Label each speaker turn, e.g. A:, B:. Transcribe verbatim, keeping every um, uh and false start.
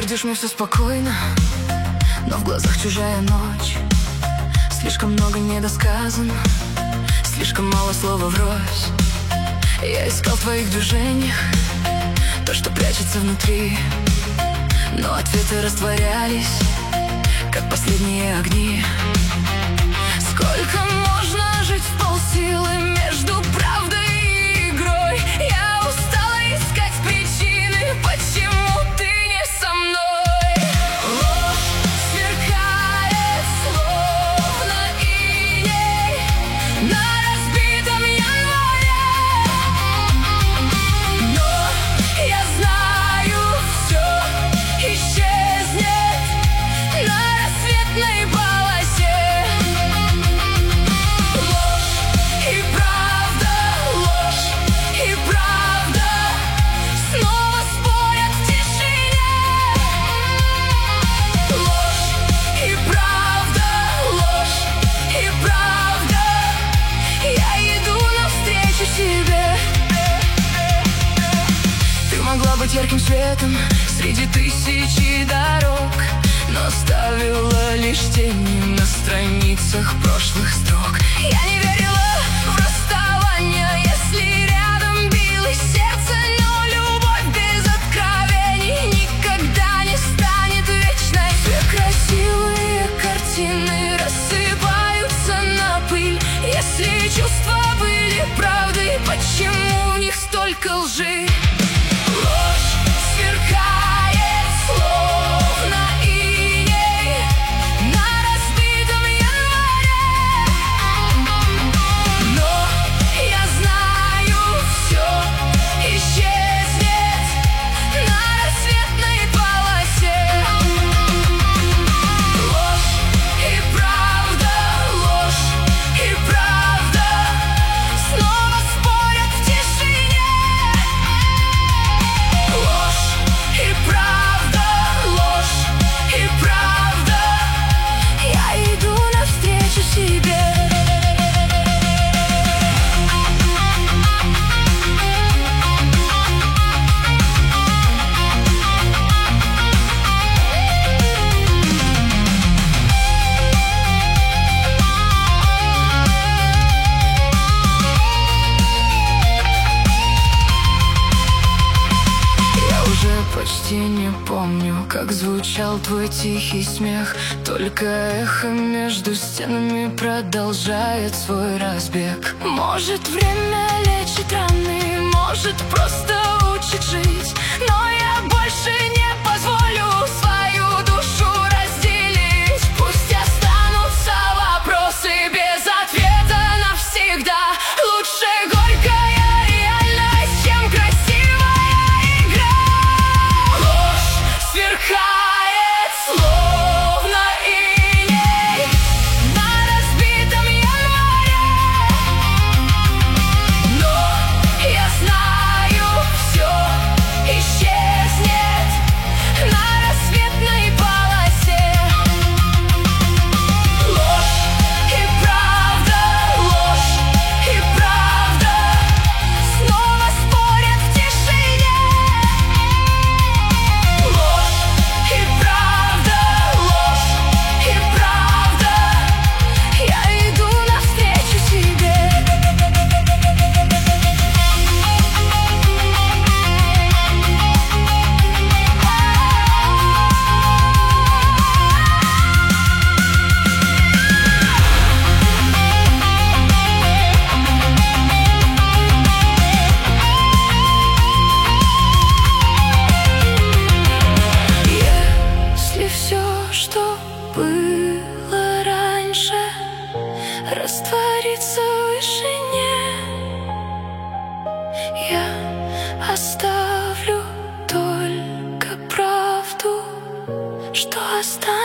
A: говоришь мне все спокойно, но в глазах чужая ночь. Слишком много недосказано, слишком мало слова врозь. Я искал в твоих движениях то, что прячется внутри, но ответы растворялись, как последние огни. Сколько можно жить в полсилы между правдой и игрой? Я устала искать причины, почему ты не со мной. Ложь сверкает, словно иней на разбитом январе. Но я знаю, все исчезнет на рассветной полосе. Могла быть ярким светом среди тысячи дорог, но оставила лишь тени на страницах прошлых строк. Я не верила в расставание, если рядом билось сердце, но любовь без откровений никогда не станет вечной. Все красивые картины рассыпаются на пыль. Если чувства были правдой, почему в них столько лжи? Почти не помню, как звучал твой тихий смех. Только эхо между стенами продолжает свой разбег. Может, время лечит раны, может, просто учит жить, но я больше не позволю свою душу разделить. Пусть останутся вопросы без ответа навсегда. Лучше горькая реальность, чем красивая игра. Сверкает, словно иней на разбитом январе. Но я знаю, все исчезнет на рассветной полосе. Ложь и правда, ложь и правда снова спорят в тишине. И правда, ложь, и правда, я иду навстречу себе. Если все, что было раньше, растворится в вышине, я оставлю только правду, что останется.